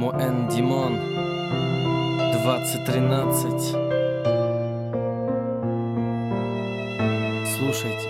альбому Н. Димон 2013. Слушайте.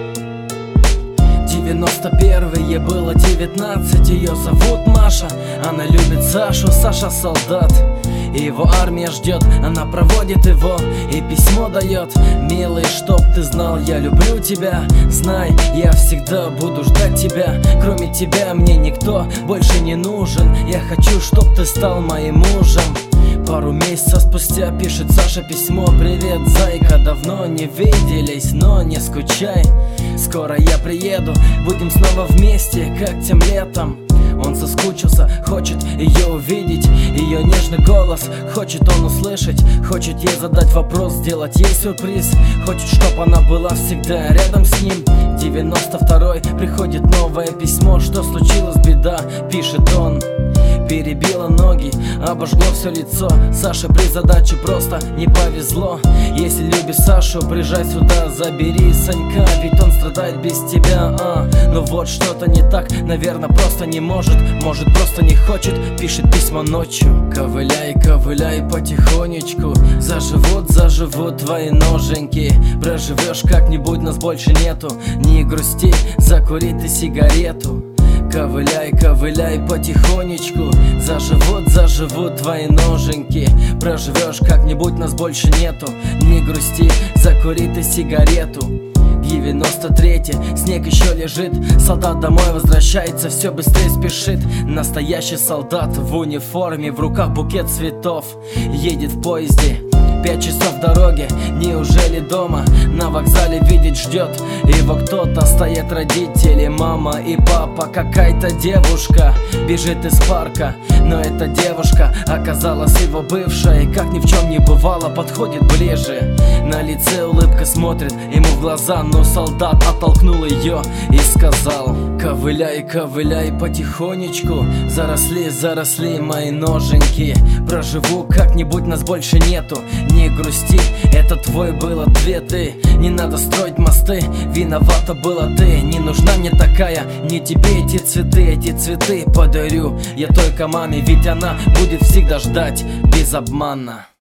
91-е, было 19. Ее зовут Маша, она любит Сашу. Саша солдат, и его армия ждет. Она проводит его и письмо дает: милый, чтоб ты знал, я люблю тебя. Знай, я всегда буду ждать тебя. Кроме тебя мне никто больше не нужен. Я хочу, чтоб ты стал моим мужем. Пару месяцев спустя пишет Саша письмо: привет, зайка, давно не виделись, но не скучай. Скоро я приеду, будем снова вместе, как тем летом. Он соскучился, хочет ее увидеть, ее нежный голос хочет он услышать. Хочет ей задать вопрос, сделать ей сюрприз. Хочет, чтоб она была всегда рядом с ним. 92-й, приходит новое письмо. Что случилось, беда, пишет он. Перебило ноги, обожгло все лицо. Саше при задаче просто не повезло. Если любишь Сашу, приезжай сюда, забери Санька, ведь он страдает без тебя. Но вот что-то не так, наверное, просто не может. Может, просто не хочет, пишет письма ночью. Ковыляй, ковыляй потихонечку, заживут твои ноженьки. Проживешь как-нибудь, нас больше нету. Не грусти, закури ты сигарету. Ковыляй, ковыляй потихонечку, заживут твои ноженьки. Проживешь как-нибудь, нас больше нету. Не грусти, закури ты сигарету. 93-й, снег еще лежит. Солдат домой возвращается, все быстрее спешит. Настоящий солдат в униформе, в руках букет цветов. Едет в поезде, 5 часов дороги, неужели дома? На вокзале видит, ждет его кто-то. Стоят родители, мама и папа. Какая-то девушка бежит из парка, но эта девушка оказалась его бывшей. Как ни в чем не бывало, подходит ближе. На лице улыбка, смотрит ему в глаза. Но солдат оттолкнул ее и сказал: ковыляй, ковыляй потихонечку, заросли мои ноженьки. Проживу как-нибудь, нас больше нету. Не грусти, это твой был ответ. И не надо строить мосты, виновата была ты. Не нужна мне такая, не тебе эти цветы подарю я только маме, ведь она будет всегда ждать безобманно.